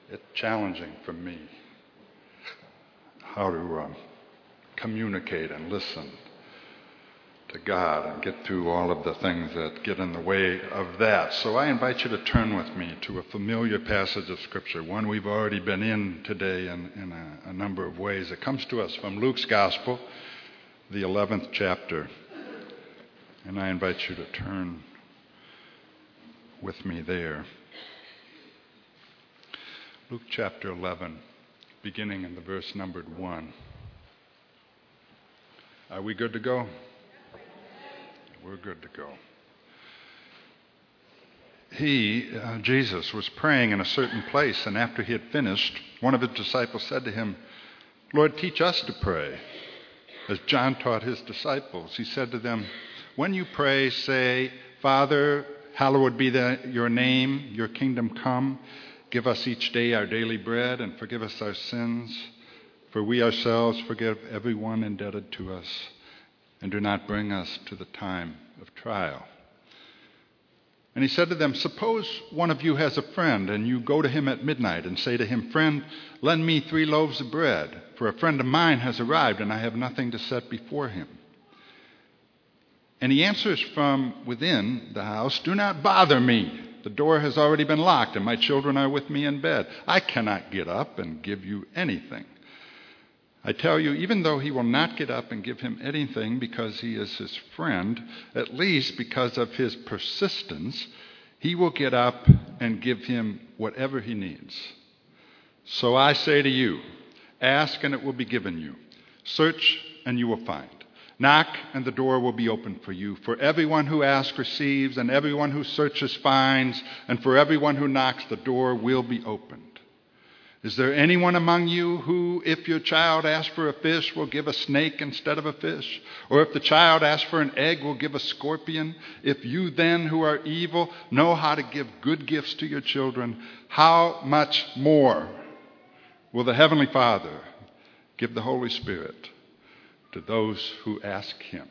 It's challenging for me how to communicate and listen to God and get through all of the things that get in the way of that. So I invite you to turn with me to a familiar passage of Scripture, one we've already been in today in a number of ways. It comes to us from Luke's Gospel, the 11th chapter. And I invite you to turn with me there. Luke chapter 11, beginning in the verse numbered 1. Are we good to go? We're good to go. Jesus, was praying in a certain place, and after he had finished, one of his disciples said to him, "Lord, teach us to pray, as John taught his disciples." He said to them, "When you pray, say, 'Father, hallowed be your name, your kingdom come. Give us each day our daily bread, and forgive us our sins, for we ourselves forgive everyone indebted to us. And do not bring us to the time of trial.'" And he said to them, "Suppose one of you has a friend, and you go to him at midnight and say to him, 'Friend, lend me 3 loaves of bread, for a friend of mine has arrived, and I have nothing to set before him.' And he answers from within the house, 'Do not bother me. The door has already been locked, and my children are with me in bed. I cannot get up and give you anything.' I tell you, even though he will not get up and give him anything because he is his friend, at least because of his persistence, he will get up and give him whatever he needs. So I say to you, ask and it will be given you. Search and you will find. Knock and the door will be opened for you. For everyone who asks receives, and everyone who searches finds, and for everyone who knocks the door will be opened. Is there anyone among you who, if your child asks for a fish, will give a snake instead of a fish? Or if the child asks for an egg, will give a scorpion? If you then, who are evil, know how to give good gifts to your children, how much more will the Heavenly Father give the Holy Spirit to those who ask him?"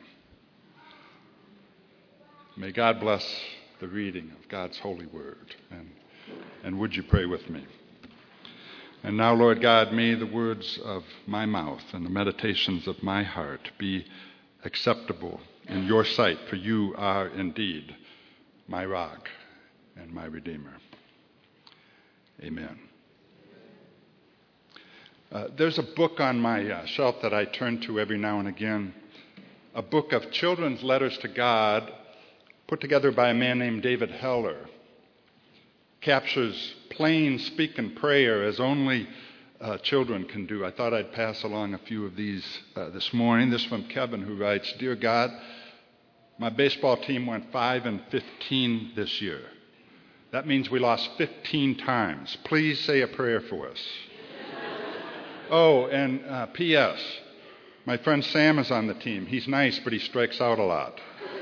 May God bless the reading of God's holy word. And would you pray with me? And now, Lord God, may the words of my mouth and the meditations of my heart be acceptable in your sight, for you are indeed my rock and my Redeemer. Amen. There's a book on my shelf that I turn to every now and again, a book of children's letters to God put together by a man named David Heller. Captures plain speaking prayer as only children can do. I thought I'd pass along a few of these this morning. This from Kevin, who writes, "Dear God, my baseball team went 5-15 this year. That means we lost 15 times. Please say a prayer for us." Oh, and P.S. My friend Sam is on the team. He's nice, but he strikes out a lot.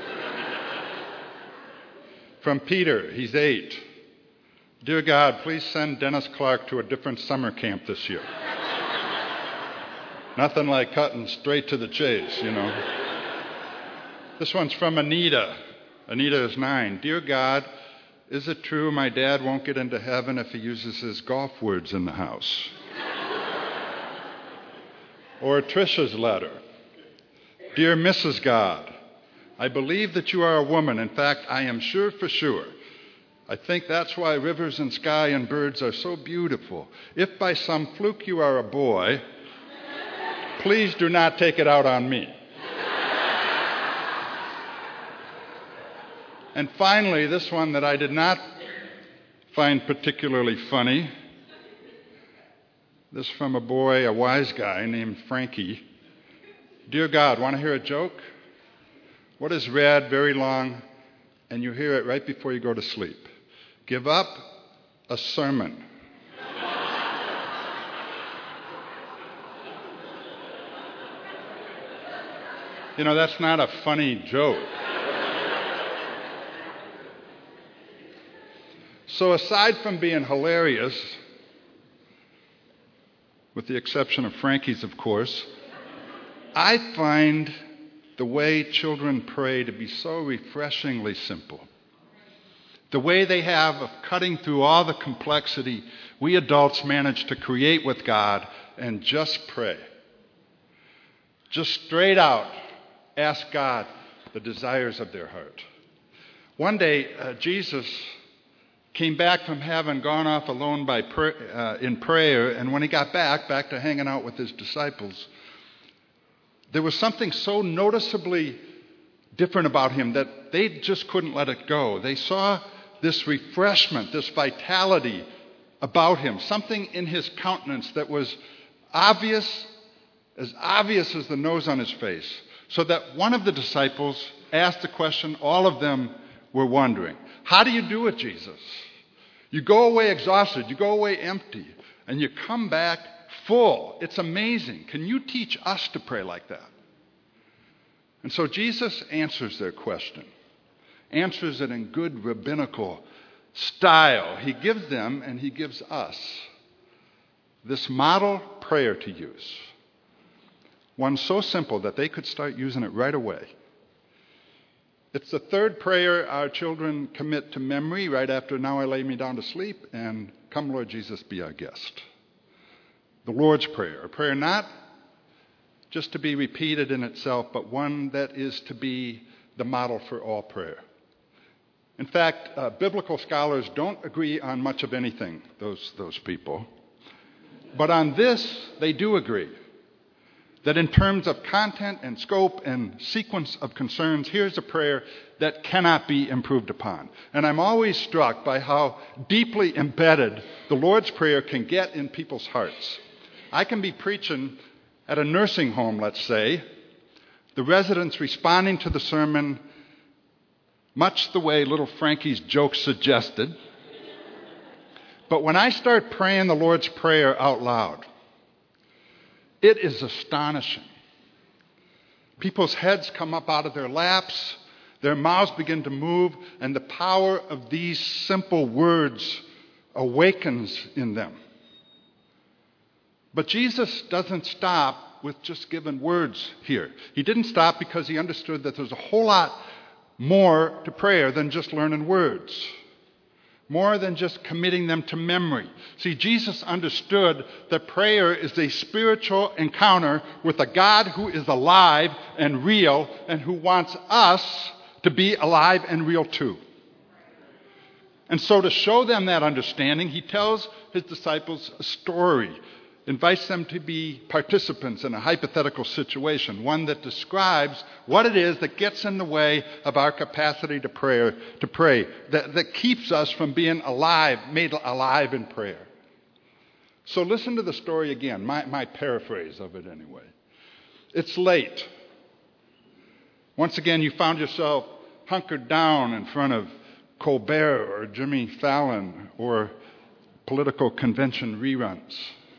From Peter, he's 8. "Dear God, please send Dennis Clark to a different summer camp this year." Nothing like cutting straight to the chase, you know. This one's from Anita. Anita is 9. "Dear God, is it true my dad won't get into heaven if he uses his golf words in the house?" Or Trisha's letter. "Dear Mrs. God, I believe that you are a woman. In fact, I am sure for sure. I think that's why rivers and sky and birds are so beautiful. If by some fluke you are a boy, please do not take it out on me." And finally, this one that I did not find particularly funny. This from a boy, a wise guy named Frankie. "Dear God, want to hear a joke? What is read very long, and you hear it right before you go to sleep? Give up a sermon." You know, that's not a funny joke. So aside from being hilarious, with the exception of Frankie's, of course, I find the way children pray to be so refreshingly simple. The way they have of cutting through all the complexity we adults manage to create with God and just pray. Just straight out ask God the desires of their heart. One day, Jesus came back from having gone off alone in prayer, and when he got back to hanging out with his disciples, there was something so noticeably different about him that they just couldn't let it go. They saw this refreshment, this vitality about him, something in his countenance that was obvious as the nose on his face, so that one of the disciples asked the question all of them were wondering. How do you do it, Jesus? You go away exhausted, you go away empty, and you come back full. It's amazing. Can you teach us to pray like that? And so Jesus answers their question, answers it in good rabbinical style. He gives them and he gives us this model prayer to use. One so simple that they could start using it right away. It's the third prayer our children commit to memory right after "Now I lay me down to sleep" and "Come, Lord Jesus, be our guest." The Lord's Prayer, a prayer not just to be repeated in itself, but one that is to be the model for all prayer. In fact, biblical scholars don't agree on much of anything, those people. But on this, they do agree. That in terms of content and scope and sequence of concerns, here's a prayer that cannot be improved upon. And I'm always struck by how deeply embedded the Lord's Prayer can get in people's hearts. I can be preaching at a nursing home, let's say, the residents responding to the sermon much the way little Frankie's joke suggested. But when I start praying the Lord's Prayer out loud, it is astonishing. People's heads come up out of their laps, their mouths begin to move, and the power of these simple words awakens in them. But Jesus doesn't stop with just giving words here. He didn't stop because he understood that there's a whole lot more to prayer than just learning words. More than just committing them to memory. See, Jesus understood that prayer is a spiritual encounter with a God who is alive and real and who wants us to be alive and real too. And so to show them that understanding, he tells his disciples a story, invites them to be participants in a hypothetical situation, one that describes what it is that gets in the way of our capacity to pray, that keeps us from being alive, made alive in prayer. So listen to the story again, my paraphrase of it anyway. It's late. Once again, you found yourself hunkered down in front of Colbert or Jimmy Fallon or political convention reruns.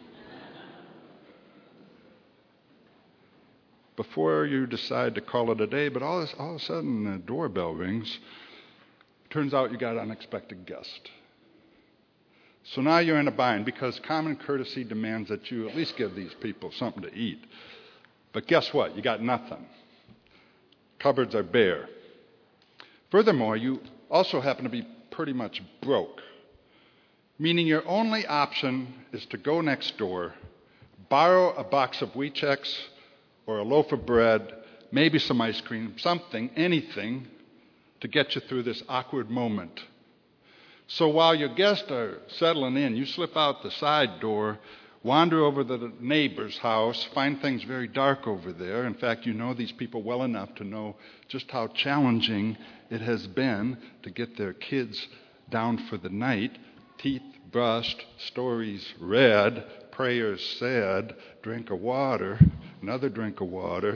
Before you decide to call it a day, but all of a sudden the doorbell rings. Turns out you got an unexpected guest. So now you're in a bind because common courtesy demands that you at least give these people something to eat. But guess what? You got nothing. Cupboards are bare. Furthermore, you also happen to be pretty much broke, meaning your only option is to go next door, borrow a box of Wheat Chex or a loaf of bread, maybe some ice cream, something, anything, to get you through this awkward moment. So while your guests are settling in, you slip out the side door, wander over to the neighbor's house, find things very dark over there. In fact, you know these people well enough to know just how challenging it has been to get their kids down for the night, teeth brushed, stories read, prayers said, drink of water, another drink of water,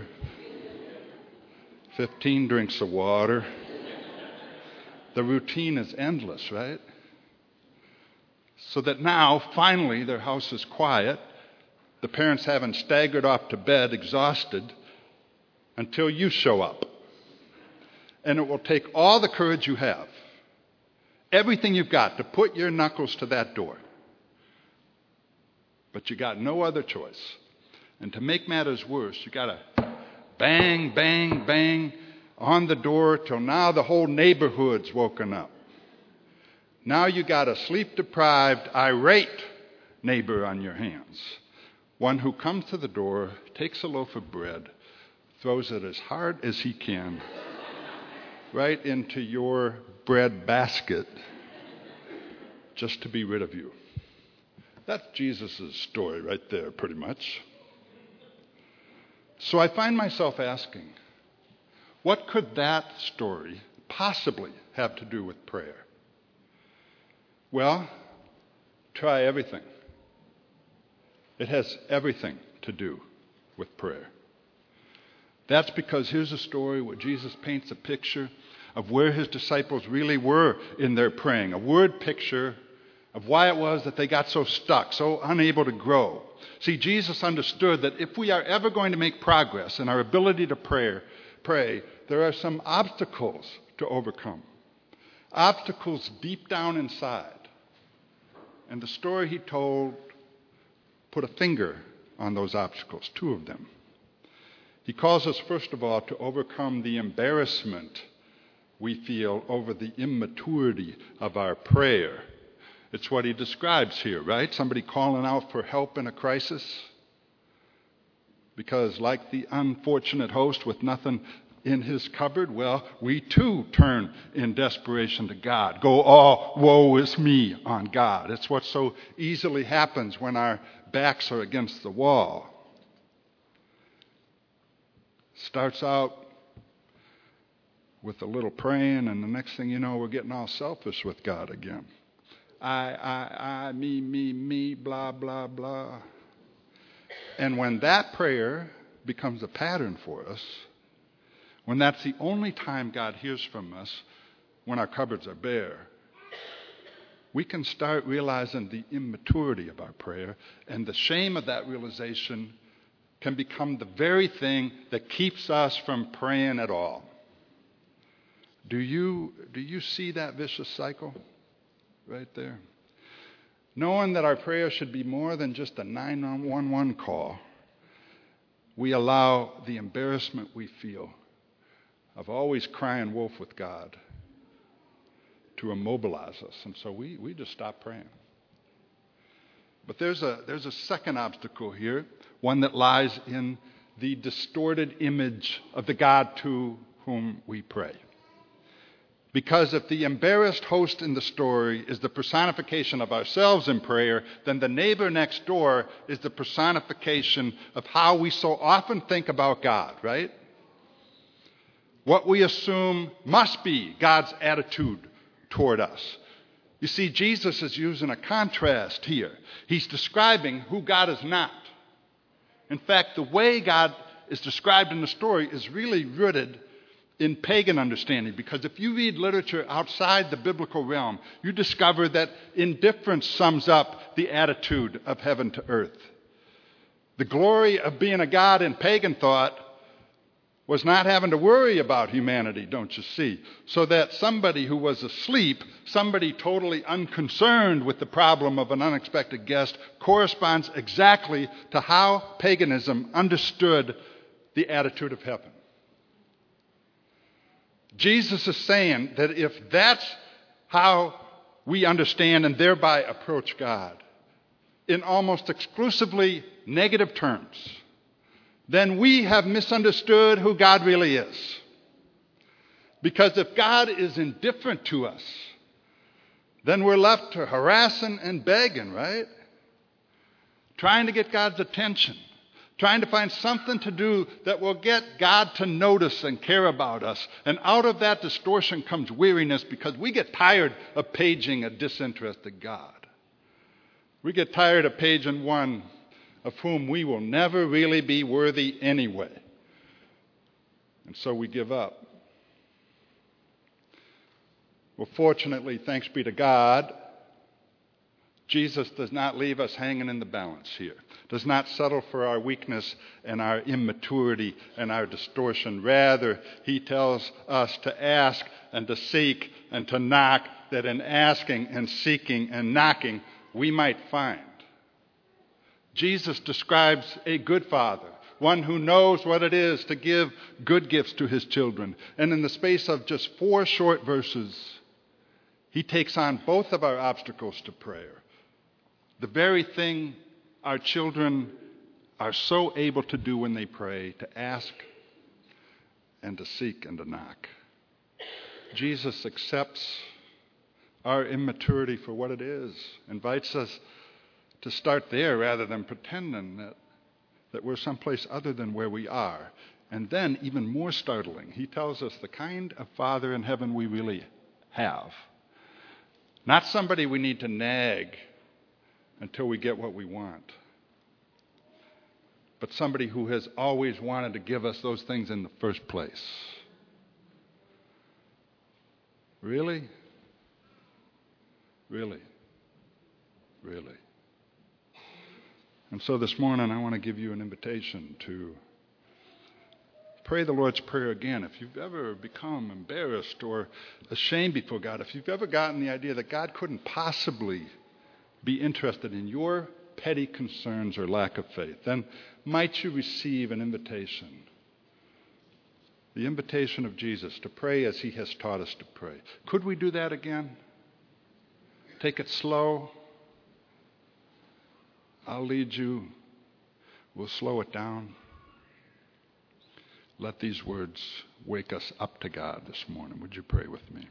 15 drinks of water. The routine is endless, right? So that now, finally, their house is quiet. The parents haven't staggered off to bed exhausted until you show up. And it will take all the courage you have, everything you've got, to put your knuckles to that door. But you got no other choice. And to make matters worse, you got to bang, bang, bang on the door till now the whole neighborhood's woken up. Now you got a sleep-deprived, irate neighbor on your hands. One who comes to the door, takes a loaf of bread, throws it as hard as he can right into your bread basket just to be rid of you. That's Jesus' story right there, pretty much. So I find myself asking, what could that story possibly have to do with prayer? Well, try everything. It has everything to do with prayer. That's because here's a story where Jesus paints a picture of where his disciples really were in their praying, a word picture of why it was that they got so stuck, so unable to grow. See, Jesus understood that if we are ever going to make progress in our ability to pray, there are some obstacles to overcome. Obstacles deep down inside. And the story he told put a finger on those obstacles, 2 of them. He calls us, first of all, to overcome the embarrassment we feel over the immaturity of our prayer. It's what he describes here, right? Somebody calling out for help in a crisis. Because like the unfortunate host with nothing in his cupboard, well, we too turn in desperation to God. Go all woe is me on God. It's what so easily happens when our backs are against the wall. Starts out with a little praying, and the next thing you know, we're getting all selfish with God again. I, me, blah, blah, blah. And when that prayer becomes a pattern for us, when that's the only time God hears from us, when our cupboards are bare, we can start realizing the immaturity of our prayer, and the shame of that realization can become the very thing that keeps us from praying at all. Do you see that vicious cycle right there? Knowing that our prayer should be more than just a 911 call, we allow the embarrassment we feel of always crying wolf with God to immobilize us. And so we just stop praying. But there's a second obstacle here, one that lies in the distorted image of the God to whom we pray. Because if the embarrassed host in the story is the personification of ourselves in prayer, then the neighbor next door is the personification of how we so often think about God, right? What we assume must be God's attitude toward us. You see, Jesus is using a contrast here. He's describing who God is not. In fact, the way God is described in the story is really rooted in pagan understanding, because if you read literature outside the biblical realm, you discover that indifference sums up the attitude of heaven to earth. The glory of being a god in pagan thought was not having to worry about humanity, don't you see? So that somebody who was asleep, somebody totally unconcerned with the problem of an unexpected guest, corresponds exactly to how paganism understood the attitude of heaven. Jesus is saying that if that's how we understand and thereby approach God, in almost exclusively negative terms, then we have misunderstood who God really is. Because if God is indifferent to us, then we're left to harassing and begging, right? Trying to get God's attention. Trying to find something to do that will get God to notice and care about us. And out of that distortion comes weariness, because we get tired of paging a disinterested God. We get tired of paging one of whom we will never really be worthy anyway. And so we give up. Well, fortunately, thanks be to God, Jesus does not leave us hanging in the balance here. Does not settle for our weakness and our immaturity and our distortion. Rather, he tells us to ask and to seek and to knock, that in asking and seeking and knocking, we might find. Jesus describes a good father, one who knows what it is to give good gifts to his children. And in the space of just 4 short verses, He takes on both of our obstacles to prayer. The very thing our children are so able to do when they pray, to ask and to seek and to knock. Jesus accepts our immaturity for what it is, invites us to start there rather than pretending that we're someplace other than where we are. And then, even more startling, he tells us the kind of Father in heaven we really have. Not somebody we need to nag until we get what we want, but somebody who has always wanted to give us those things in the first place. Really? Really? Really? And so this morning I want to give you an invitation to pray the Lord's Prayer again. If you've ever become embarrassed or ashamed before God, if you've ever gotten the idea that God couldn't possibly be interested in your petty concerns or lack of faith, then might you receive an invitation, the invitation of Jesus to pray as he has taught us to pray. Could we do that again? Take it slow. I'll lead you. We'll slow it down. Let these words wake us up to God this morning. Would you pray with me?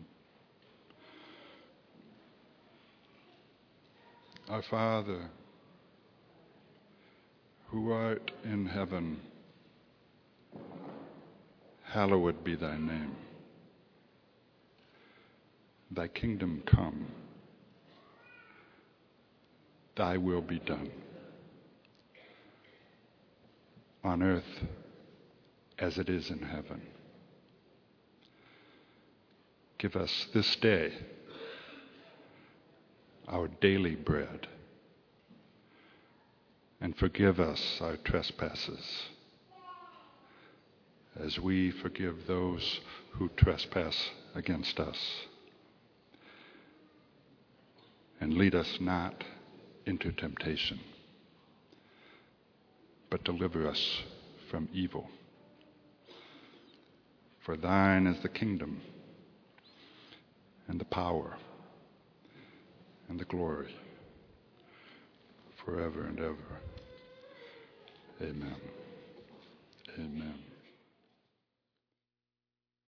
Our Father, who art in heaven, hallowed be thy name. Thy kingdom come. Thy will be done. On earth as it is in heaven. Give us this day our daily bread, and forgive us our trespasses, as we forgive those who trespass against us. And lead us not into temptation, but deliver us from evil. For thine is the kingdom, and the power, and the glory, forever and ever. Amen. Amen.